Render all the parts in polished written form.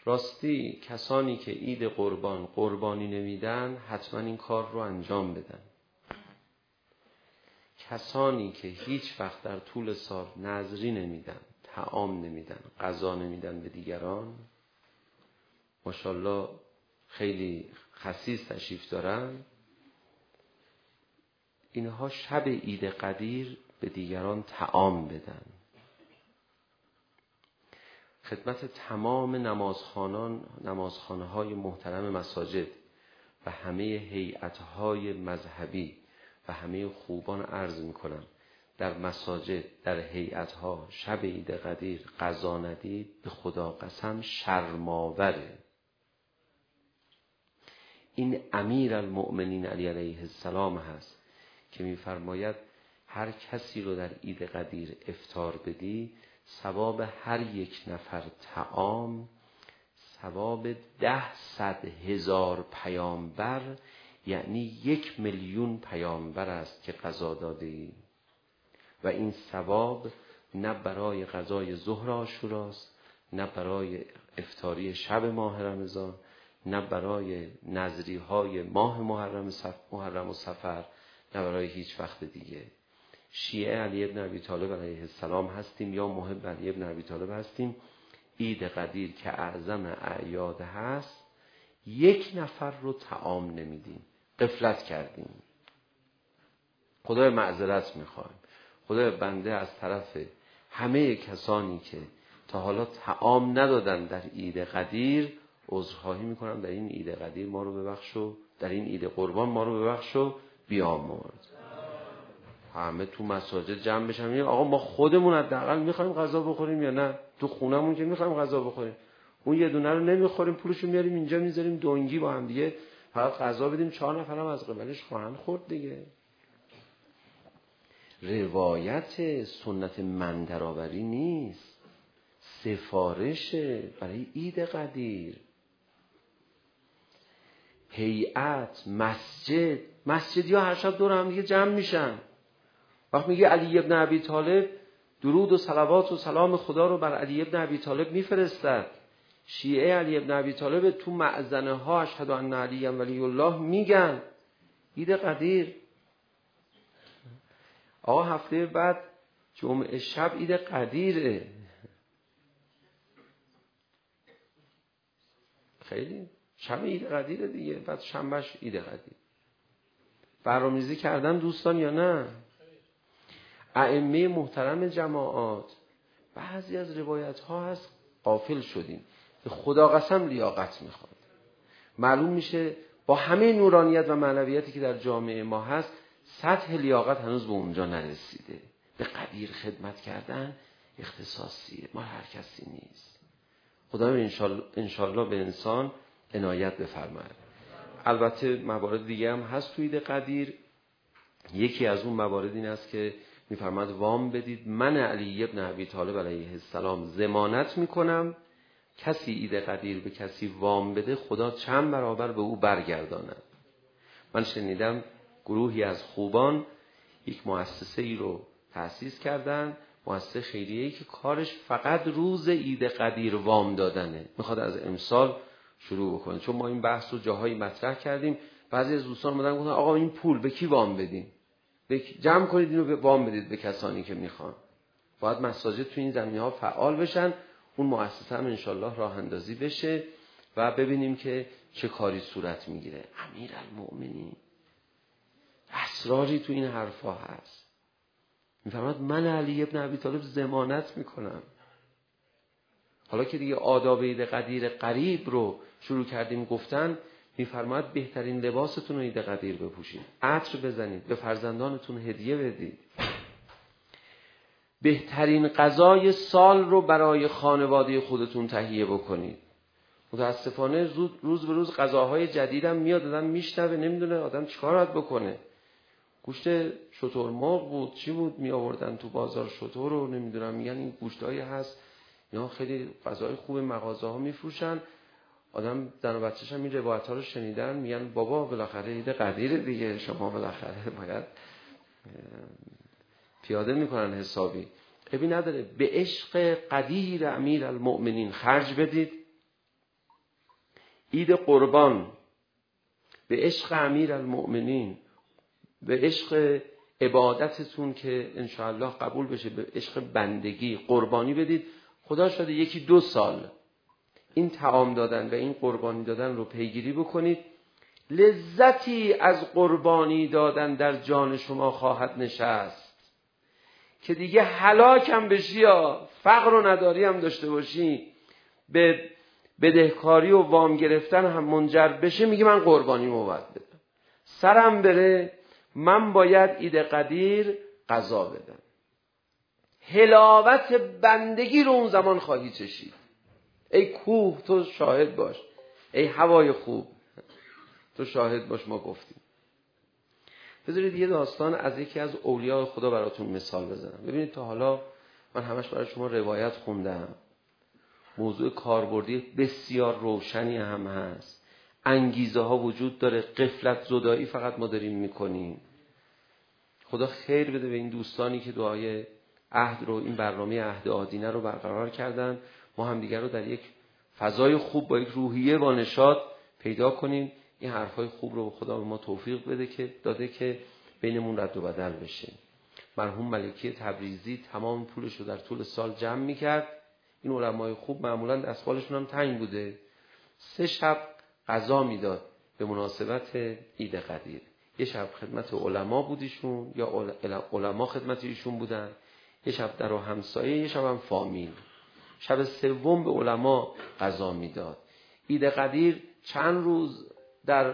راستی کسانی که عید قربان قربانی نمیدن حتما این کار رو انجام بدن. کسانی که هیچ وقت در طول سال نذری نمیدن، طعام نمیدن، غذا نمیدن به دیگران، ماشاءالله خیلی خسیس تشریف دارن، اینها شب عید قدیر به دیگران طعام بدن. خدمت تمام نمازخانه های محترم مساجد و همه هیئت‌های مذهبی و همه خوبان عرض می‌کنم، در مساجد، در هیئت‌ها شب عید قدیر غذا ندید، به خدا قسم شرم‌آوره. این امیر المؤمنین علی علیه السلام هست که می‌فرماید هر کسی رو در عید قدیر افطار بدی، ثواب هر یک نفر طعام ثواب 10,000 پیامبر، یعنی 1,000,000 پیامبر است که غذا داده ای. و این ثواب نه برای غذای ظهر عاشوراست، نه برای افطاری شب ماه رمضان، نه برای نذری های ماه محرم و صفر، نه برای هیچ وقت دیگه. شیعه علی ابن ابی طالب علیه السلام هستیم یا محب علی ابن ابی طالب هستیم، عید قدیر که اعظم اعیاد هست 1 نفر رو طعام نمیدیم، غفلت کردیم. خدای معذرت میخوایم، خدای بنده از طرف همه کسانی که تا حالا طعام ندادن در عید قدیر عذرخواهی میکنم. در این عید قدیر ما رو ببخش و در این عید قربان ما رو ببخش و بیامرز. همه تو مساجد جمع بشن میگن آقا ما خودمون حداقل میخوایم غذا بخوریم یا نه؟ تو خونمون که میخوایم غذا بخوریم، اون یه دونه رو نمیخوریم، پولشو میاریم اینجا میذاریم دونگی با هم دیگه فقط غذا بدیم، 4 نفرم از قبلش خواهند خورد دیگه. روایت سنت من درآوری نیست، سفارشه برای عید قدیر. هیئت مسجدی ها هر شب دور هم دیگه جمع میشن. وقت میگه علی ابن ابی طالب درود و صلوات و سلام خدا رو بر علی ابن ابی طالب میفرستد، شیعه علی ابن ابی طالب تو مأذنه ها اشهد ان علی ولی الله میگن. عید قدیر آقا هفته بعد جمعه شب عید قدیره، خیلی شب عید قدیره دیگه، بعد شنبهش عید قدیر. برنامه‌ریزی کردن دوستان یا نه؟ ائمه محترم جماعات، بعضی از روایت ها هست غافل شدیم، به خدا قسم لیاقت میخواد. معلوم میشه با همه نورانیت و معنویتی که در جامعه ما هست سطح لیاقت هنوز به اونجا نرسیده. به قدیر خدمت کردن اختصاصیه، ما هر کسی نیست. خدا انشالله به انسان عنایت بفرماید. البته موارد دیگه هم هست توی عید قدیر. یکی از اون موارد این است که میفرماد وام بدید، من علی ابن ابی طالب علیه السلام ضمانت میکنم کسی عید قدیر به کسی وام بده خدا چند برابر به او برگرداند. من شنیدم گروهی از خوبان یک مؤسسه ای رو تأسیس کردن، مؤسسه خیریه‌ای که کارش فقط روز عید قدیر وام دادنه. میخواد از امسال شروع بکنه، چون ما این بحث رو جاهایی مطرح کردیم. بعضی از دوستان اومدن گفتن آقا این پول به کی وام بدیم؟ جمع کنید اینو به وام بدید به کسانی که میخوان. باید مساجد تو این زمینه‌ها فعال بشن، اون مؤسسه هم انشالله راه اندازی بشه و ببینیم که چه کاری صورت میگیره. امیرالمؤمنین اسراری تو این حرفا هست. میفرماد من علی ابن ابی طالب ضمانت میکنم. حالا که دیگه آداب عید قدیر قریب رو شروع کردیم گفتن، میفرماد بهترین لباستون رو عید قدیر بپوشید، عطر بزنید، به فرزندانتون هدیه بدید، بهترین غذای سال رو برای خانواده خودتون تهیه بکنید. متاسفانه روز به روز غذاهای جدیدم میاد، آدم میشنوه نمیدونه آدم چیکار باید بکنه. گوشت شترمرغ بود چی بود می آوردن تو بازار شتر رو نمیدونم، میگن این گوشتایی هست یا خیلی غذای خوب مغازه ها میفروشن. آدم زن و بچه‌ش هم این روایت ها رو شنیدن، میگن بابا بالاخره عید قدیر دیگه، شما بالاخره باید پیاده میکنن حسابی. ابی نداره، به عشق قدیر امیرالمؤمنین خرج بدید. عید قربان، به عشق امیرالمؤمنین، به عشق عبادتتون که انشاءالله قبول بشه، به عشق بندگی قربانی بدید. خدا شده 1-2 سال این طعام دادن و این قربانی دادن رو پیگیری بکنید، لذتی از قربانی دادن در جان شما خواهد نشست که دیگه هلاکم بشی یا فقر و نداری هم داشته باشی، به بدهکاری و وام گرفتن هم منجر بشه، میگه من قربانیمو باید بدم، سرم بره، من باید عید قدیر قضا بدم. حلاوت بندگی رو اون زمان خواهی چشید. ای کوه تو شاهد باش، ای هوای خوب تو شاهد باش. ما گفتیم بذارید یه داستان از یکی از اولیاء خدا براتون مثال بزنم. ببینید تا حالا من همش برای شما روایت خوندم، موضوع کاربردی بسیار روشنی هم هست، انگیزه ها وجود داره، غفلت زدایی فقط ما داریم میکنیم. خدا خیر بده به این دوستانی که دعای عهد رو، این برنامه عهد آدینه رو برقرار کردن. ما هم دیگر رو در یک فضای خوب با یک روحیه با نشاط پیدا کنیم. این حرفای خوب رو خدا به ما توفیق بده که داده که بینمون رد و بدل بشه. مرحوم ملکی تبریزی تمام پولش رو در طول سال جمع میکرد. این علمای خوب معمولا دستمالشون هم تنگ بوده، 3 شب غذا میداد به مناسبت عید قدیر. یه شب خدمت علما بودیشون یا علما خدمت ایشون بودن، یه شب در همسایه، یه شب هم فامیل. شب سوم به علما غذا میداد. عید قدیر چند روز در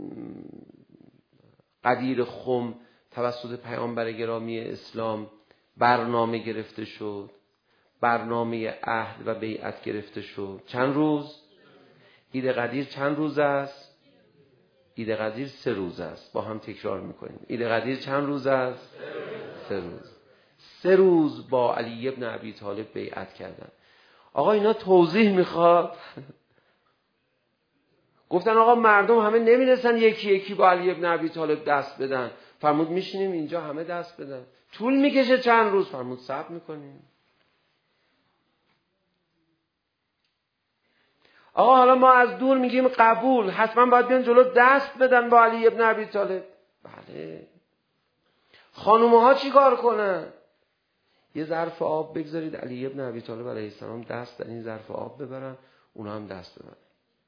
قدیر خم توسط پیامبر گرامی اسلام برنامه گرفته شد، برنامه عهد و بیعت گرفته شد. چند روز؟ عید قدیر چند روز است؟ عید قدیر 3 روز است. با هم تکرار میکنیم. عید قدیر چند روز است؟ 3 روز. 3 روز با علی ابن ابی طالب بیعت کردن. آقا اینا توضیح میخواد؟ گفتن آقا مردم همه نمیرسن یکی یکی با علی ابن ابی طالب دست بدن. فرمود میشینیم اینجا همه دست بدن. طول میکشه چند روز؟ فرمود صبر میکنیم. آقا حالا ما از دور میگیم قبول، حتما باید بیان جلو دست بدن با علی ابن ابی طالب. بله. خانومها چی کار کنن؟ یه ظرف آب بگذارید علی ابن ابی طالب علیه السلام دست در این ظرف آب ببرن، اونا هم دست ببرن.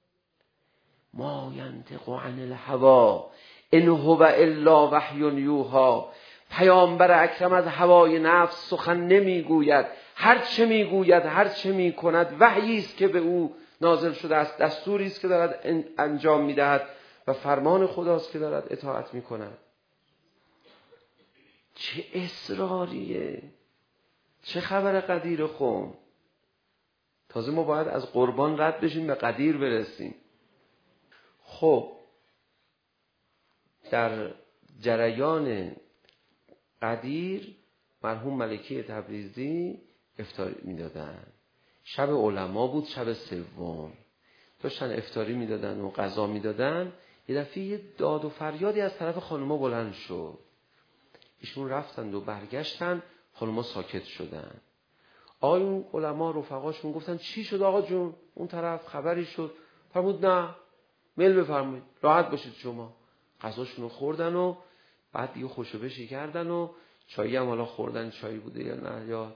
ما ینطق عن الهوا ان هو الا وحی یوحی. پیامبر اکرم از هوای نفس سخن نمیگوید، هر چه میگوید، هر چه میکند وحیی است که به او نازل شده است، دستوری است که دارد انجام میدهد و فرمان خداست که دارد اطاعت میکند. چه اصراریه! چه خبر قدیر خم؟ تازه ما باید از قربان رد بشیم به قدیر برسیم. خب در جریان قدیر مرحوم ملکی تبریزی افطاری میدادن. شب علما بود، شب سوم داشتن افطاری میدادن و غذا میدادن. یه دفعه یه داد و فریادی از طرف خانوما بلند شد. ایشون رفتند و برگشتن، خانوما ساکت شدن. آقایون علما رفقاشون گفتن چی شد آقا جون؟ اون طرف خبری شد؟ فرمود نه، میل بفرمایید، راحت باشید شما. غذاشونو خوردن و بعد دیگه خوشوبشی کردن و چایی هم حالا خوردن، چایی بوده یا نه یا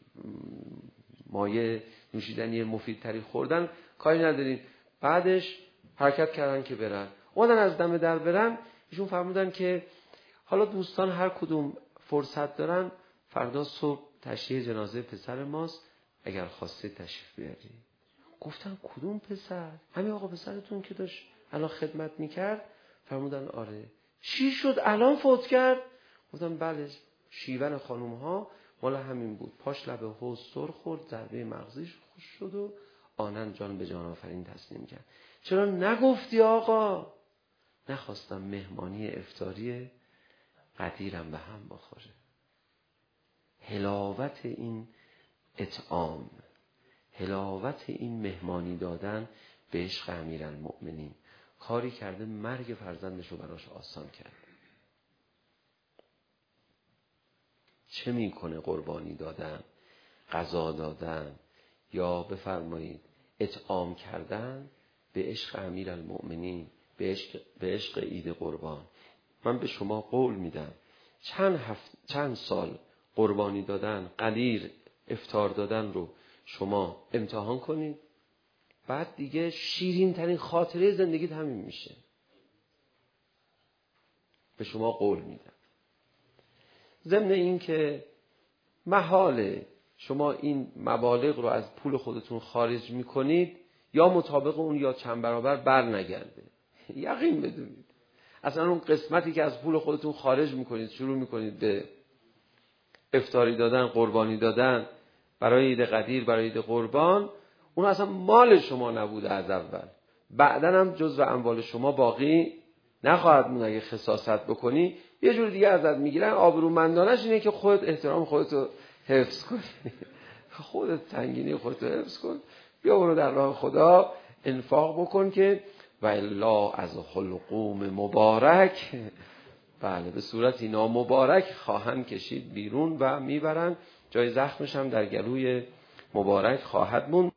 مایه نوشیدنی مفیدتری خوردن، کاری نداریم. بعدش حرکت کردن که برن. اومدن از دم در برن. ایشون فرمودن که حالا دوستان هر کدوم فرصت دارن فردا صبح تشییع جنازه پسر ماست، اگر خواسته تشریف بیاری. گفتن کدوم پسر؟ همین آقا پسرتون که داشت الان خدمت میکرد. فرمودن آره. چی شد الان فوت کرد؟ گفتن بله، شیون خانوم ها مال همین بود، پاش لبه حوض سر خورد، ضربه مغزیش خوش شد و آنن جان به جان آفرین تسلیم کرد. چرا نگفتی آقا؟ نخواستم مهمانی افطاری قدیرم به هم بخوره. حلاوت این اطعام، حلاوت این مهمانی دادن به عشق امیرالمؤمنین، کاری کرده مرگ فرزندش رو براش آسان کرد. چه میکنه قربانی دادن، غذا دادن یا بفرمایید اطعام کردن به عشق امیرالمؤمنین، به عشق عید قربان. من به شما قول میدم چند سال قربانی دادن، قدیر افطار دادن رو شما امتحان کنید، بعد دیگه شیرین ترین خاطره زندگیت همین میشه. به شما قول میدم. ضمن این که محاله شما این مبالغ رو از پول خودتون خارج میکنید، یا مطابق اون یا چند برابر بر نگرده. یقین بدونید اصلا اون قسمتی که از پول خودتون خارج میکنید، شروع میکنید به افطاری دادن، قربانی دادن برای عید قدیر، برای عید قربان، اون اصلا مال شما نبوده از اول، بعداً هم جزو اموال شما باقی نخواهد مون. اگه خساست بکنی یه جور دیگه ازت میگیرن. آبرومندانش اینه که خودت احترام خودتو حفظ کنی، خودت تنگینی خودتو حفظ کن، بیا برو در راه خدا انفاق بکن که و الا از حلقوم مبارک، بله به صورتی نامبارک خواهند کشید بیرون و میبرن، جای زخمش هم در گلوی مبارک خواهد موند.